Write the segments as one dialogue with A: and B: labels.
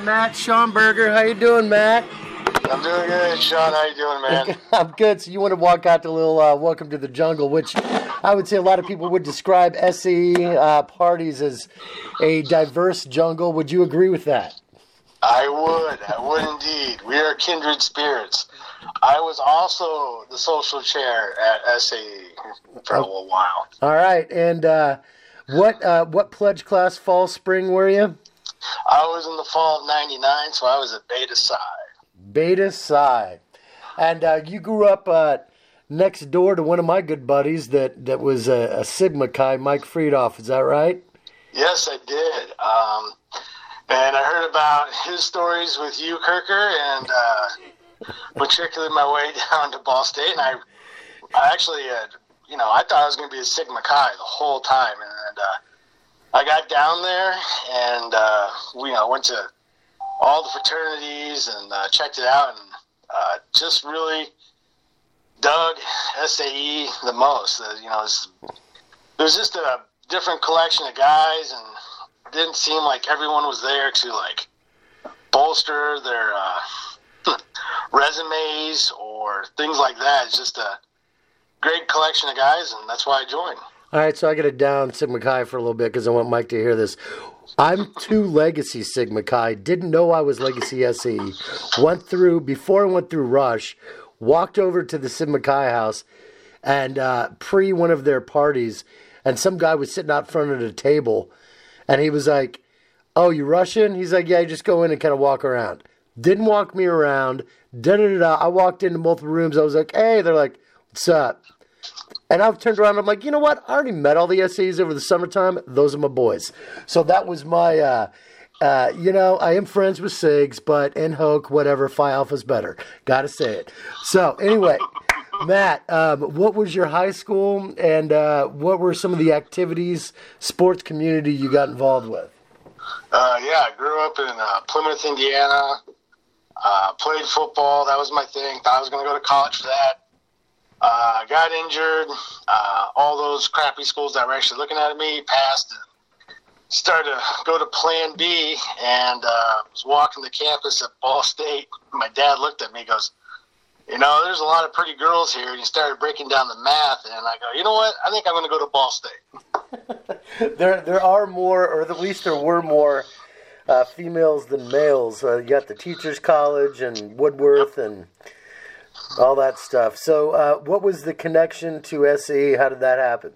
A: Matt Schomburger. How you doing, Matt?
B: I'm doing good, Sean. How you doing, man?
A: I'm good. So you want to walk out the little Welcome to the Jungle, which I would say a lot of people would describe SAE parties as a diverse jungle. Would you agree with that?
B: I would indeed. We are kindred spirits. I was also the social chair at SAE for a little while.
A: All right. And what pledge class, fall, spring were you?
B: I was in the fall of '99, so I was at Beta Psi.
A: Beta Psi. And you grew up next door to one of my good buddies that was a Sigma Chi, Mike Friedoff. Is that right?
B: Yes, I did. And I heard about his stories with you, Kirker, and matriculated my way down to Ball State. And I actually, I thought I was going to be a Sigma Chi the whole time. And I got down there and, went to all the fraternities and checked it out and just really dug SAE the most. It was just a different collection of guys, and it didn't seem like everyone was there to like bolster their resumes or things like that. It's just a great collection of guys, and that's why I joined.
A: All right, so I got it down Sigma Chi for a little bit because I want Mike to hear this. I'm 2 Legacy Sigma Chi. Didn't know I was Legacy SE. Before I went through Rush, walked over to the Sigma Chi house and pre one of their parties, and some guy was sitting out front of the table, and he was like, "Oh, you Russian?" He's like, "Yeah, you just go in and kind of walk around." Didn't walk me around. I walked into multiple rooms. I was like, "Hey," they're like, "What's up?" And I've turned around and I'm like, you know what? I already met all the SAs over the summertime. Those are my boys. So that was my, I am friends with Sigs, but in Hoke, whatever, Phi Alpha's better. Got to say it. So anyway, Matt, what was your high school and what were some of the activities, sports community you got involved with?
B: I grew up in Plymouth, Indiana. Played football. That was my thing. Thought I was going to go to college for that. Got injured. All those crappy schools that were actually looking at me passed. And started to go to Plan B, and was walking the campus at Ball State. My dad looked at me and goes, there's a lot of pretty girls here. And he started breaking down the math, and I go, you know what? I think I'm going to go to Ball State.
A: There are more, or at least there were more females than males. You got the Teachers College and Woodworth and all that stuff. So what was the connection to SE? How did that happen?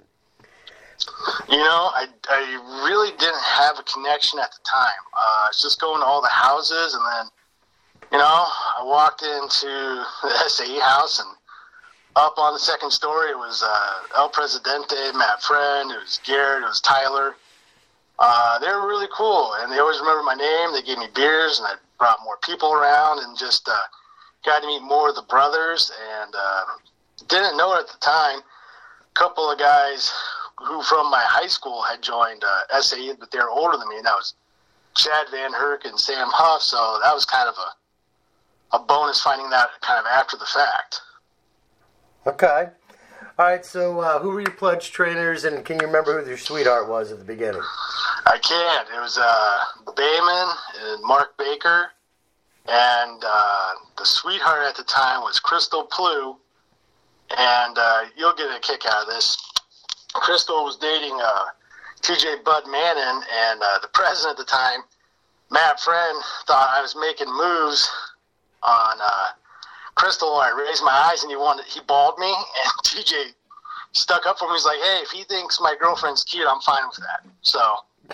B: I really didn't have a connection at the time. I was just going to all the houses, and then, I walked into the SAE house, and up on the second story, it was El Presidente, Matt Friend, it was Garrett, it was Tyler. They were really cool, and they always remember my name. They gave me beers, and I brought more people around, and just got to meet more of the brothers, and didn't know it at the time. A couple of guys who from my high school had joined SAE, but they were older than me, and that was Chad Van Herk and Sam Huff, so that was kind of a bonus finding that kind of after the fact.
A: Okay. All right, so who were your pledge trainers, and can you remember who your sweetheart was at the beginning?
B: I can't. It was Bayman and Mark Baker, and the sweetheart at the time was Crystal Plew, and you'll get a kick out of this. Crystal was dating TJ Bud Mannon, and the president at the time, Matt Friend, thought I was making moves on Crystal. I raised my eyes, and he balled me, and TJ stuck up for me. He's like, "Hey, if he thinks my girlfriend's cute, I'm fine with that." So,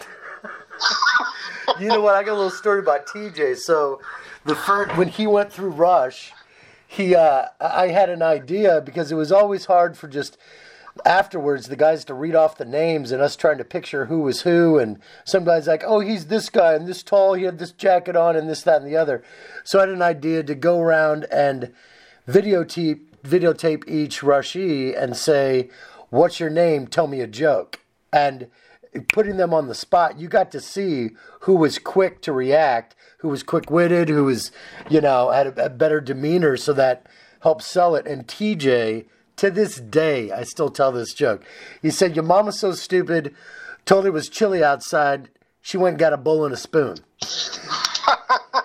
A: you know what? I got a little story about TJ. So, when he went through Rush, I had an idea because it was always hard for just afterwards the guys to read off the names and us trying to picture who was who, and some guys like, "Oh, he's this guy and this tall, he had this jacket on and this, that, and the other." So I had an idea to go around and videotape each rushee and say, "What's your name? Tell me a joke." And putting them on the spot, you got to see who was quick to react, who was quick-witted, who was, had a better demeanor, so that helped sell it. And TJ, to this day, I still tell this joke. He said, "Your mama's so stupid, told her it was chilly outside, she went and got a bowl and a spoon."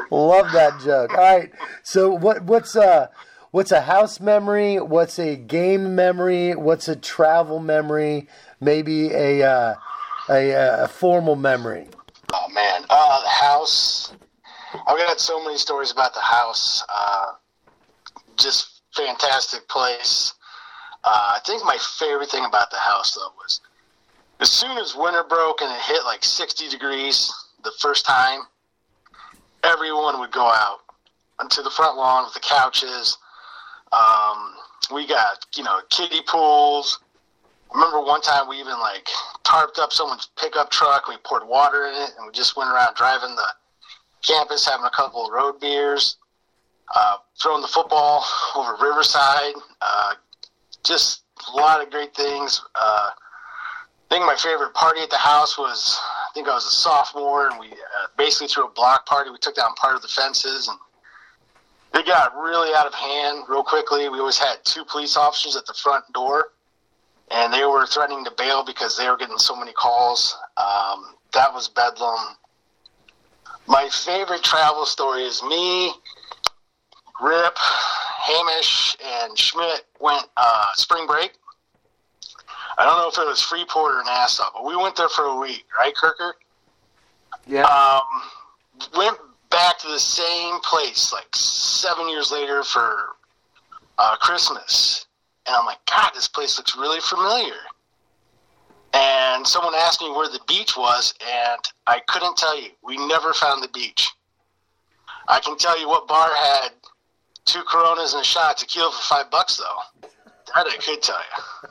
A: Love that joke. All right. So what's a house memory? What's a game memory? What's a travel memory? Maybe a formal memory.
B: Oh man, the house. I've got so many stories about the house. Just fantastic place. I think my favorite thing about the house though was as soon as winter broke and it hit like 60 degrees the first time, everyone would go out onto the front lawn with the couches. We got, kiddie pools. I remember one time we even like tarped up someone's pickup truck. We poured water in it and we just went around driving the campus, having a couple of road beers, throwing the football over Riverside. Just a lot of great things. I think my favorite party at the house was, I think I was a sophomore, and we basically threw a block party. We took down part of the fences, and they got really out of hand real quickly. We always had 2 police officers at the front door, and they were threatening to bail because they were getting so many calls. That was bedlam. My favorite travel story is me, Rip, Hamish, and Schmidt went spring break. I don't know if it was Freeport or Nassau, but we went there for a week, right, Kirker?
C: Yeah.
B: Went back to the same place like 7 years later for Christmas. And I'm like, God, this place looks really familiar. And someone asked me where the beach was, and I couldn't tell you. We never found the beach. I can tell you what bar had 2 Coronas and a shot of tequila for $5, though. That I could tell you.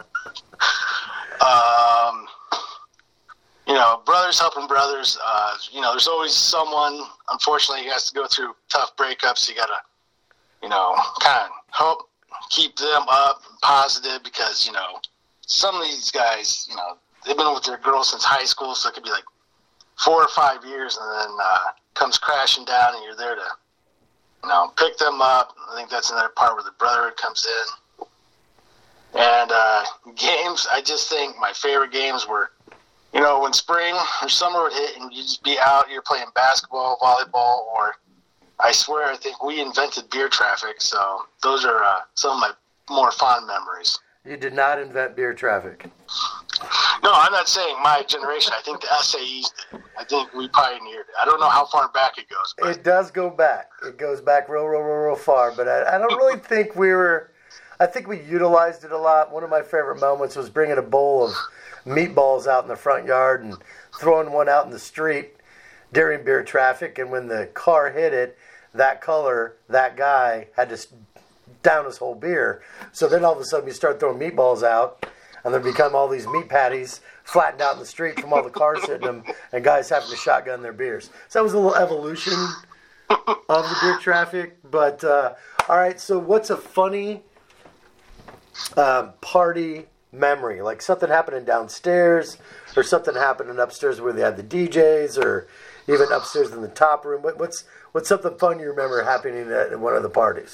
B: Brothers helping brothers. There's always someone, unfortunately, who has to go through tough breakups. You got to, kind of help keep them up and positive because, some of these guys, they've been with their girl since high school, so it could be like 4 or 5 years, and then comes crashing down, and you're there to, pick them up. I think that's another part where the brotherhood comes in. And games, I just think my favorite games were, when spring or summer would hit and you'd just be out, you're playing basketball, volleyball, or I swear I think we invented beer traffic. So those are some of my more fond memories.
A: You did not invent beer traffic.
B: No, I'm not saying my generation. I think the SAEs did. I think we pioneered it. I don't know how far back it goes. But
A: it does go back. It goes back real far. But I don't really think we were... I think we utilized it a lot. One of my favorite moments was bringing a bowl of meatballs out in the front yard and throwing one out in the street during beer traffic. And when the car hit it, that guy had to down his whole beer. So then all of a sudden you start throwing meatballs out, and there become all these meat patties flattened out in the street from all the cars hitting them and guys having to shotgun their beers. So that was a little evolution of the beer traffic. But, all right, so what's a funny party memory? Like something happening downstairs or something happening upstairs where they had the DJs or even upstairs in the top room. What's something fun you remember happening at one of the parties?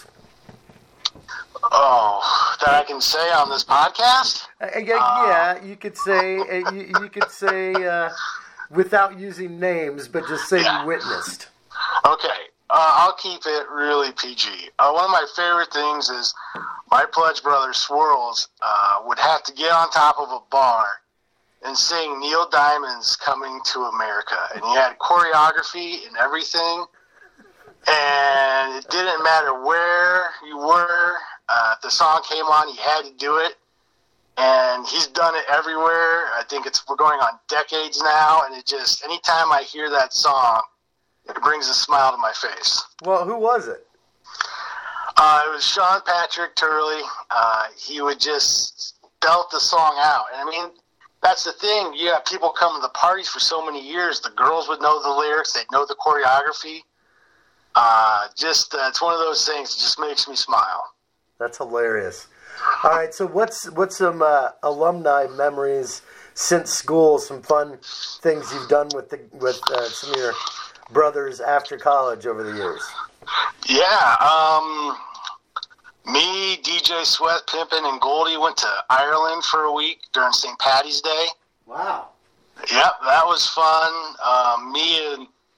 B: Oh, that I can say on this podcast?
A: Yeah, you could say you could say without using names, but just say you witnessed.
B: Okay, I'll keep it really PG. One of my favorite things is my Pledge Brothers Swirls would have to get on top of a bar and sing Neil Diamond's Coming to America. And he had choreography and everything. And it didn't matter where you were. If the song came on, he had to do it. And he's done it everywhere. I think we're going on decades now. And it just, anytime I hear that song, it brings a smile to my face.
A: Well, who was it?
B: It was Sean Patrick Turley. He would just belt the song out. And I mean, that's the thing. You have people come to the parties for so many years. The girls would know the lyrics. They'd know the choreography. It's one of those things that just makes me smile. That's
A: hilarious. All right, so what's some alumni memories since school? Some fun things you've done with some of your brothers after college over the years?
B: Yeah, me, DJ Sweat, Pimpin', and Goldie went to Ireland for a week during St. Paddy's Day.
A: Wow.
B: Yep, that was fun. Me and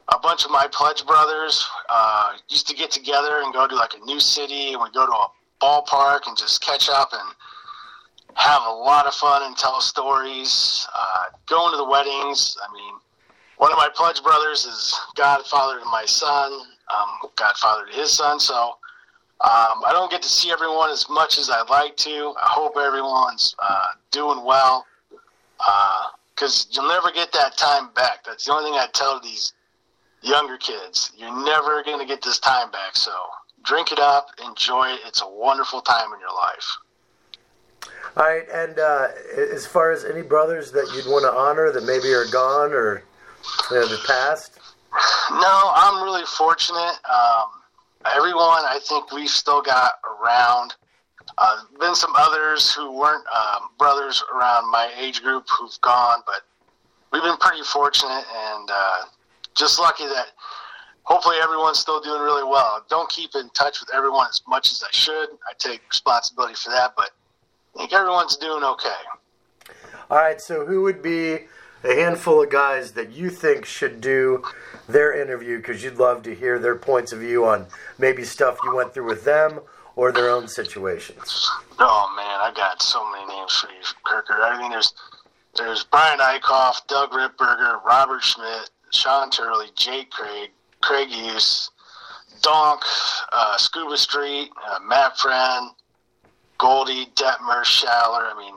B: a bunch of my pledge brothers used to get together and go to like a new city, and we go to a ballpark and just catch up and have a lot of fun and tell stories. Going to the weddings. I mean, one of my pledge brothers is godfather to my son, godfather to his son. So I don't get to see everyone as much as I'd like to. I hope everyone's doing well, because you'll never get that time back. That's the only thing I tell these younger kids. You're never going to get this time back. So drink it up, enjoy it. It's a wonderful time in your life.
A: All right, and as far as any brothers that you'd want to honor that maybe are gone or have passed?
B: No, I'm really fortunate. Everyone I think we've still got around. Been some others who weren't brothers around my age group who've gone, but we've been pretty fortunate and just lucky that hopefully everyone's still doing really well. Don't keep in touch with everyone as much as I should. I take responsibility for that, but I think everyone's doing okay.
A: All right, so who would be a handful of guys that you think should do their interview because you'd love to hear their points of view on maybe stuff you went through with them or their own situations?
B: Oh, man, I got so many names for you, Kirker. I mean, there's Brian Eichhoff, Doug Ripberger, Robert Schmidt, Sean Turley, Jake Craig, Craig Hughes, Donk, Scuba Street, Matt Friend, Goldie, Detmer, Schaller. I mean,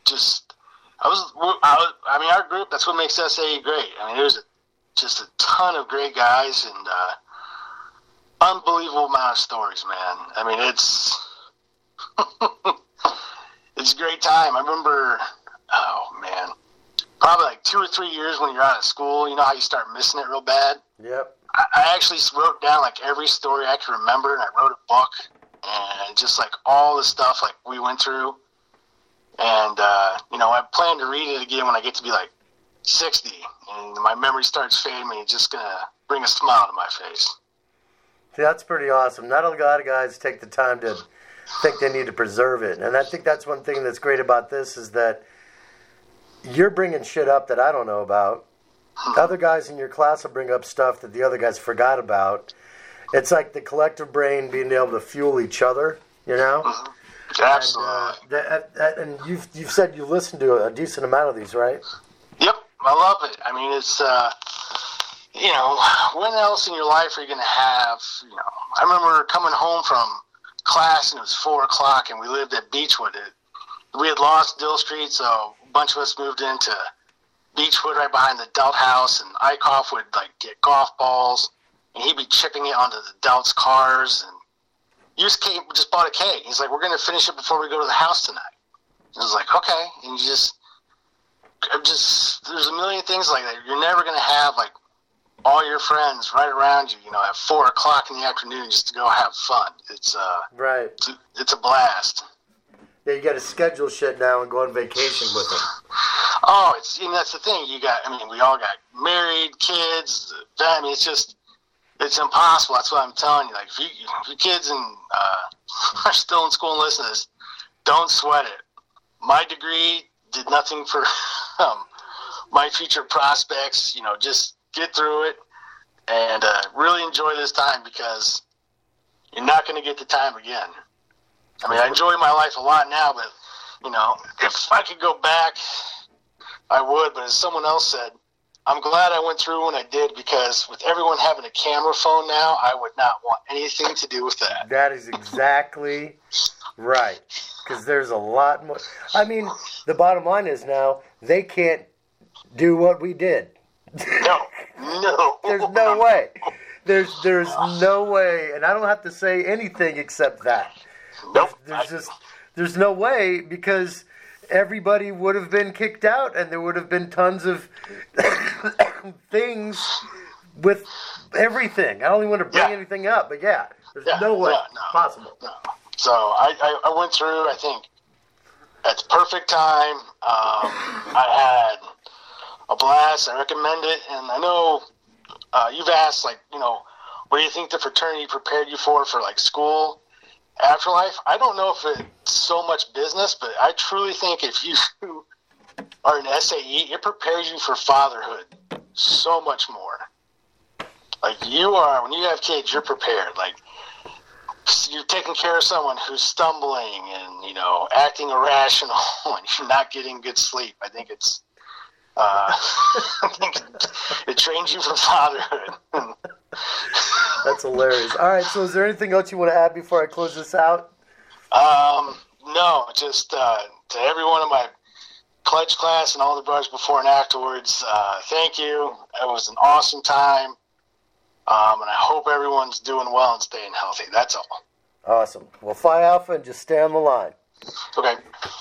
B: our group, that's what makes SAE great. I mean, there's just a ton of great guys and unbelievable amount of stories, man. I mean, it's it's a great time. I remember, probably like 2 or 3 years when you're out of school, you know how you start missing it real bad?
A: Yep.
B: I actually wrote down like every story I could remember, and I wrote a book, and just like all the stuff like we went through. And, I plan to read it again when I get to be like 60, and my memory starts fading me. It's just going to bring a smile to my face.
A: See, that's pretty awesome. Not a lot of guys take the time to think they need to preserve it. And I think that's one thing that's great about this is that you're bringing shit up that I don't know about. Other guys in your class will bring up stuff that the other guys forgot about. It's like the collective brain being able to fuel each other, you know?
B: Mm-hmm. Absolutely.
A: And you've said you listen to a decent amount of these, right?
B: Yep, I love it. I mean, it's, when else in your life are you going to have, I remember coming home from class and it was 4 o'clock and we lived at Beechwood. We had lost Dill Street, so a bunch of us moved into Beechwood right behind the Delt house, and Eichhoff would like get golf balls and he'd be chipping it onto the Delt's cars, and you just bought a cake. He's like, we're going to finish it before we go to the house tonight. I was like, okay. And there's a million things like that. You're never going to have like all your friends right around you, at 4 o'clock in the afternoon just to go have fun. It's
A: right.
B: It's a blast.
A: Yeah, you got to schedule shit now and go on vacation with them.
B: Oh, that's the thing. We all got married, kids. It's impossible. That's what I'm telling you. Like, if your kids are still in school and listen to this, don't sweat it. My degree did nothing for my future prospects. Just get through it and really enjoy this time because you're not going to get the time again. I mean, I enjoy my life a lot now, but, if I could go back, I would. But as someone else said, I'm glad I went through when I did because with everyone having a camera phone now, I would not want anything to do with that.
A: That is exactly right. Because there's a lot more. I mean, the bottom line is now they can't do what we did.
B: No.
A: There's no way. There's no way, and I don't have to say anything except that.
B: Nope.
A: There's no way because everybody would have been kicked out and there would have been tons of things with everything. I don't even want to bring anything up, but there's no way possible.
B: No. So I went through, I think, at the perfect time. I had a blast. I recommend it. And I know you've asked, what do you think the fraternity prepared you for like, school, afterlife? I don't know if it's so much business, but I truly think if you are an SAE, it prepares you for fatherhood so much more. Like you are, when you have kids, you're prepared. Like you're taking care of someone who's stumbling and, you know, acting irrational and you're not getting good sleep. I think it's, I think it trains you for fatherhood.
A: That's hilarious. All right, so is there anything else you want to add before I close this out?
B: No, just to everyone in my pledge class and all the brothers before and afterwards, thank you. It was an awesome time. And I hope everyone's doing well and staying healthy. That's all.
A: Awesome. Well, Phi Alpha, and just stay on the line.
B: Okay.